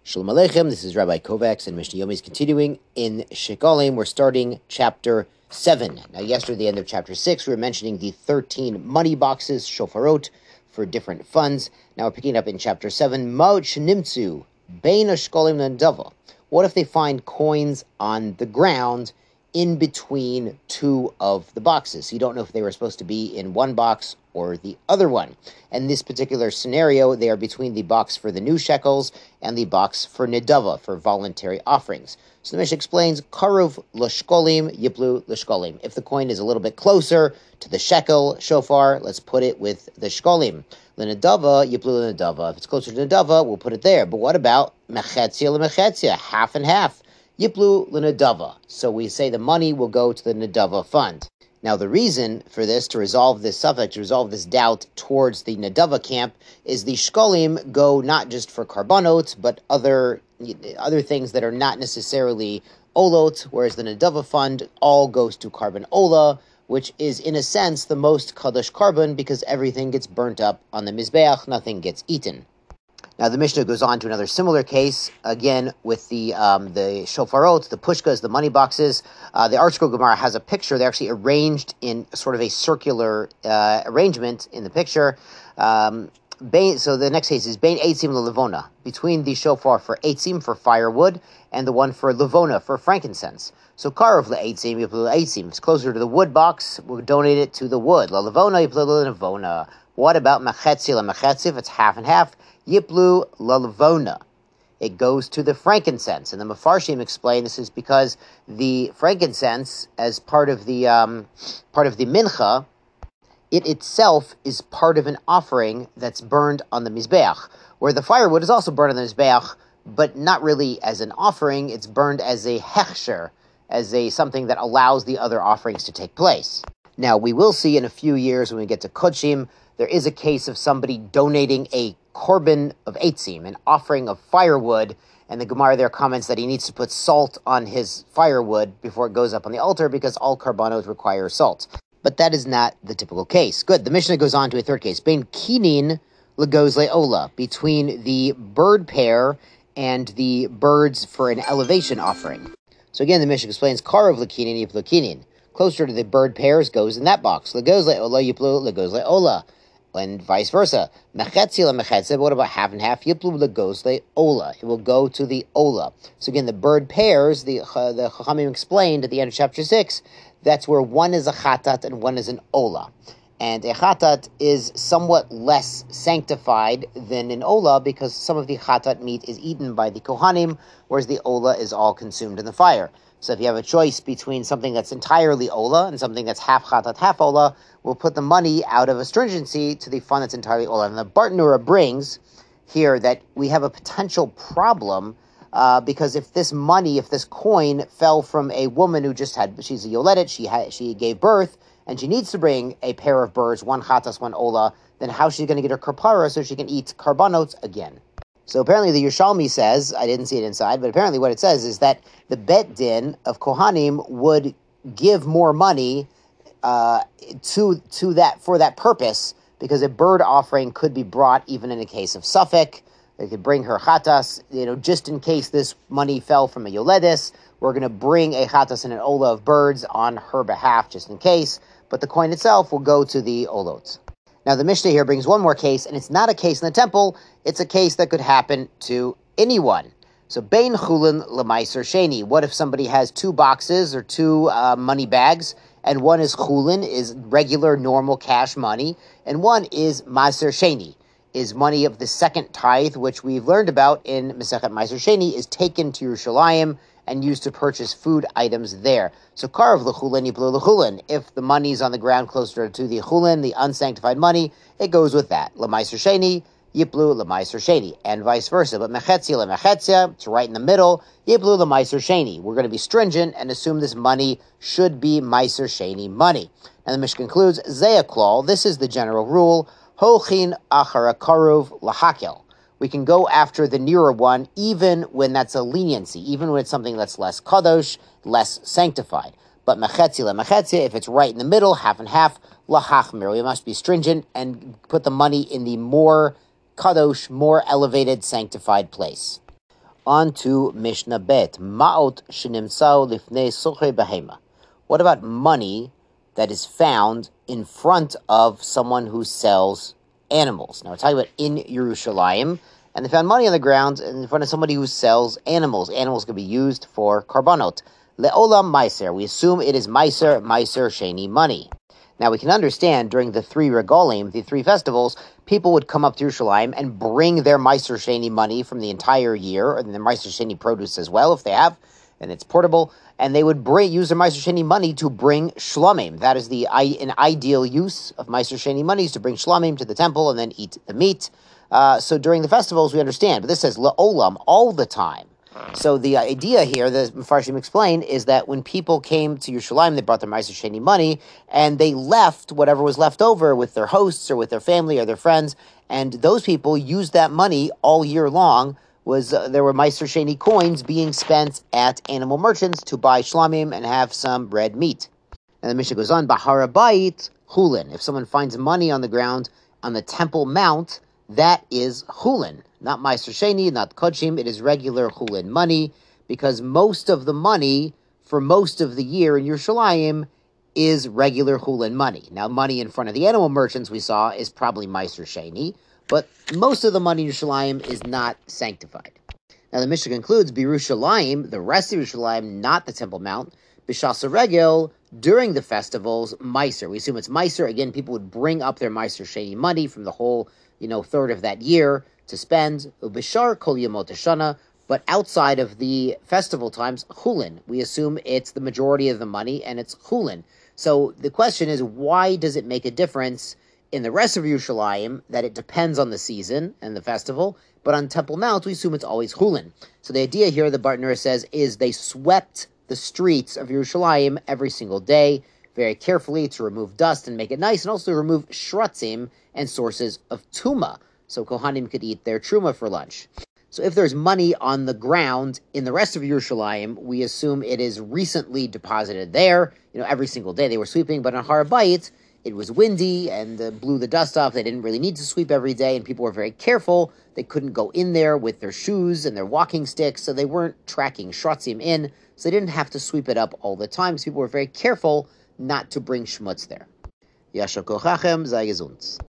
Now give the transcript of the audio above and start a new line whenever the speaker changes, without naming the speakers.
Shalom Aleichem, this is Rabbi Kovacs, and Mishnah Yomi is continuing in Shekalim. We're starting chapter 7. Now, yesterday, at the end of chapter 6, we were mentioning the 13 money boxes, shofarot, for different funds. Now we're picking up in chapter 7, Ma'od Shenimtzu, Bein Ashkolim Nadava. What if they find coins on the ground in between two of the boxes? You don't know if they were supposed to be in one box or the other one. In this particular scenario, they are between the box for the new shekels and the box for nedava, for voluntary offerings. So the Mishnah explains, Karov l'shkolim yiplu l'shkolim. If the coin is a little bit closer to the shekel shofar, let's put it with the shkolim. L'nedava yiplu l'nedava. If it's closer to nedava, we'll put it there. But what about mechetzia l'mechetzia, half and half? Yiplu l'nedava. So we say the money will go to the nedava fund. Now, the reason for this, to resolve this subject, to resolve this doubt towards the Nadava camp, is the Shkolim go not just for Karbanot, but other things that are not necessarily Olot, whereas the Nadava fund all goes to Karban Ola, which is, in a sense, the most Kaddish Karban, because everything gets burnt up on the Mizbeach, nothing gets eaten. Now, the Mishnah goes on to another similar case, again, with the shofarot, the pushkas, the money boxes. The ArtScroll Gemara has a picture. They're actually arranged in sort of a circular arrangement in the picture. So the next case is Bein Eitzim LeLevona, between the shofar for Eitzim, for firewood, and the one for Levona, for frankincense. So Karov LeEitzim, Yiplu LeEitzim. It's closer to the wood box. We'll donate it to the wood. LeLevona, Yiplu LeLevona. What about Mechetzi LeMechetzi? If it's half and half, Yiplu LaLevona. It goes to the frankincense. And the Mefarshim explain this is because the frankincense, as part of the mincha, it itself is part of an offering that's burned on the Mizbeach, where the firewood is also burned on the Mizbeach, but not really as an offering. It's burned as a hechsher, as something that allows the other offerings to take place. Now, we will see in a few years when we get to Kodshim, there is a case of somebody donating a korban of eitzim, an offering of firewood, and the Gemara there comments that he needs to put salt on his firewood before it goes up on the altar because all karbanos require salt. But that is not the typical case. Good. The Mishnah goes on to a third case. Bein kinin legoz le'ola, between the bird pair and the birds for an elevation offering. So again, the Mishnah explains, Karov lekinin yiplu kinin. Closer to the bird pairs goes in that box. Legoz le'ola yiplu legoz le'ola. And vice versa. Mechetzi le'mechetzi, what about half and half? Yiplu legoz le'ola. It will go to the ola. So again, the bird pairs, the Chachamim explained at the end of chapter 6, that's where one is a chatat and one is an ola. And a chatat is somewhat less sanctified than an ola because some of the chatat meat is eaten by the kohanim, whereas the ola is all consumed in the fire. So if you have a choice between something that's entirely ola and something that's half chatat, half ola, we'll put the money out of astringency to the fund that's entirely ola. And the Bartanura brings here that we have a potential problem because if this coin fell from a woman who she's a yoledet, she gave birth, and she needs to bring a pair of birds, one chatas, one ola, then how is she going to get her kapara so she can eat karbanos again? So apparently the Yerushalmi says, I didn't see it inside, but apparently what it says is that the Bet Din of Kohanim would give more money to that for that purpose, because a bird offering could be brought even in a case of Suffolk. They could bring her chatas, just in case this money fell from a yoledis, we're going to bring a chatas and an ola of birds on her behalf just in case, but the coin itself will go to the olot. Now, the Mishnah here brings one more case, and it's not a case in the temple. It's a case that could happen to anyone. So, Bein Chulin L'Maiser Sheni. What if somebody has two boxes or two money bags, and one is Chulin, is regular, normal cash money, and one is Maiser Sheni, is money of the second tithe, which we've learned about in Masechet Maiser Sheni, is taken to Yerushalayim and used to purchase food items there. So Karov l'chulin yiplu l'chulin. If the money's on the ground closer to the chulin, the unsanctified money, it goes with that. L'maiser sheni, yiplu l'maiser sheni, and vice versa. But mechetzi l'mechetzia, it's right in the middle, yiplu l'maiser sheni. We're going to be stringent and assume this money should be maiser sheni money. And the Mishnah concludes, zeyaklal, this is the general rule, hochin achara karov lahakel. We can go after the nearer one, even when that's a leniency, even when it's something that's less kadosh, less sanctified. But mechetzi lemechetzi, if it's right in the middle, half and half, lahachmir, we must be stringent and put the money in the more kadosh, more elevated, sanctified place. On to Mishnah Bet. Ma'ot shenimtzao lifnei soche behema. What about money that is found in front of someone who sells animals? Now we're talking about in Yerushalayim, and they found money on the ground in front of somebody who sells animals. Animals can be used for karbanot. Le'olam meiser. We assume it is meiser sheni money. Now we can understand during the three regalim, the three festivals, people would come up to Yerushalayim and bring their Meiser Sheni money from the entire year, and the Meiser Sheni produce as well, if they have, and it's portable, and they would use their Meiser Sheni money to bring shlamim. That is an ideal use of Meiser Sheni money, is to bring shlamim to the temple and then eat the meat. So during the festivals, we understand, but this says le'olam, all the time. So the idea here, the Mefarshim explain, is that when people came to Yerushalayim, they brought their Meiser Sheni money, and they left whatever was left over with their hosts or with their family or their friends, and those people used that money all year long. There were Meiser Sheni coins being spent at animal merchants to buy shlamim and have some red meat. And the Mishnah goes on, Bahar Bayit Chulin. If someone finds money on the ground on the Temple Mount, that is chulin, not Meiser Sheni, not kodshim. It is regular chulin money, because most of the money for most of the year in Yerushalayim is regular chulin money. Now, money in front of the animal merchants we saw is probably Meiser Sheni, but most of the money in Yerushalayim is not sanctified. Now, the Mishnah concludes, B'Yerushalayim, the rest of Yerushalayim, not the Temple Mount, B'Shas Regel, during the festivals, Meiser. We assume it's Meiser. Again, people would bring up their Meiser Sheni money from the whole third of that year to spend, ubishar kol yamot hashana, but outside of the festival times, chulin. We assume it's the majority of the money, and it's chulin. So the question is, why does it make a difference in the rest of Yerushalayim that it depends on the season and the festival, but on Temple Mount, we assume it's always chulin. So the idea here, the Bartenura says, is they swept the streets of Yerushalayim every single day, very carefully, to remove dust and make it nice, and also to remove shratzim and sources of tuma, so Kohanim could eat their truma for lunch. So if there's money on the ground in the rest of Yerushalayim, we assume it is recently deposited there. Every single day they were sweeping, but on Har Bayit, it was windy and blew the dust off. They didn't really need to sweep every day, and people were very careful. They couldn't go in there with their shoes and their walking sticks, so they weren't tracking shratzim in, so they didn't have to sweep it up all the time. So people were very careful not to bring shmutz there. Yashar kochachem, sei gesund.